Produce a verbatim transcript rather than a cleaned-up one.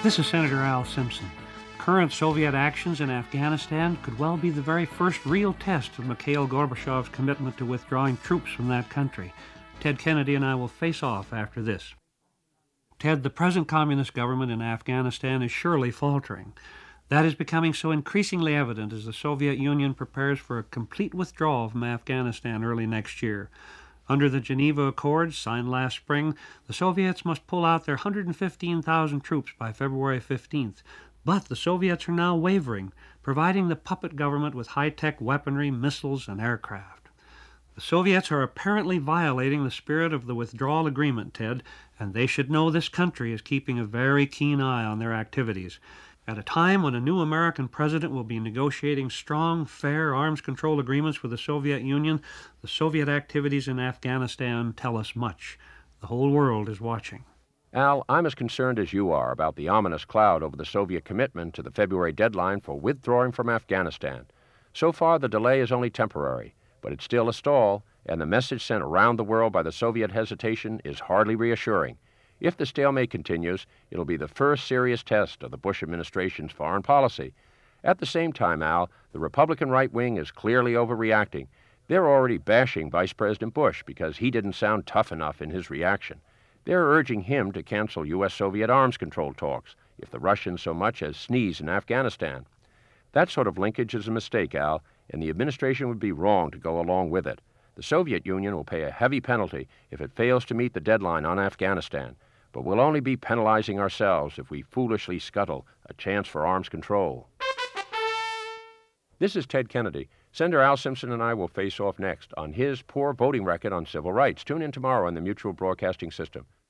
This is Senator Al Simpson. Current Soviet actions in Afghanistan could well be the very first real test of Mikhail Gorbachev's commitment to withdrawing troops from that country. Ted Kennedy and I will face off after this. Ted, the present communist government in Afghanistan is surely faltering. That is becoming so increasingly evident as the Soviet Union prepares for a complete withdrawal from Afghanistan early next year. Under the Geneva Accords, signed last spring, the Soviets must pull out their one hundred fifteen thousand troops by February fifteenth. But the Soviets are now wavering, providing the puppet government with high-tech weaponry, missiles, and aircraft. The Soviets are apparently violating the spirit of the withdrawal agreement, Ted, and they should know this country is keeping a very keen eye on their activities. At a time when a new American president will be negotiating strong, fair arms control agreements with the Soviet Union, the Soviet activities in Afghanistan tell us much. The whole world is watching. Al, I'm as concerned as you are about the ominous cloud over the Soviet commitment to the February deadline for withdrawing from Afghanistan. So far, the delay is only temporary, but it's still a stall, and the message sent around the world by the Soviet hesitation is hardly reassuring. If the stalemate continues, it'll be the first serious test of the Bush administration's foreign policy. At the same time, Al, the Republican right wing is clearly overreacting. They're already bashing Vice President Bush because he didn't sound tough enough in his reaction. They're urging him to cancel U S Soviet arms control talks if the Russians so much as sneeze in Afghanistan. That sort of linkage is a mistake, Al, and the administration would be wrong to go along with it. The Soviet Union will pay a heavy penalty if it fails to meet the deadline on Afghanistan, but we'll only be penalizing ourselves if we foolishly scuttle a chance for arms control. This is Ted Kennedy. Senator Al Simpson and I will face off next on his poor voting record on civil rights. Tune in tomorrow on the Mutual Broadcasting System.